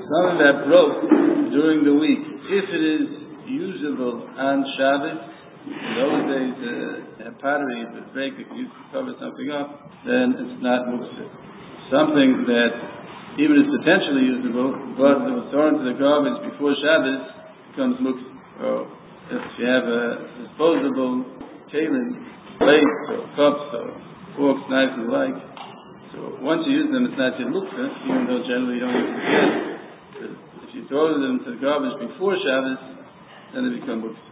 something that broke during the week, if it is usable on Shabbos, in those days, pottery, if it's break, if you cover something up, then it's not muktzah. Something that even is potentially usable, but it was thrown into the garbage before Shabbos, becomes muktzah. So if you have a disposable kalim, plates or cups or forks, knives and the like, so once you use them, it's not yet muktzah, even though generally you don't use them. If you throw them into the garbage before Shabbos, then they become muktzah.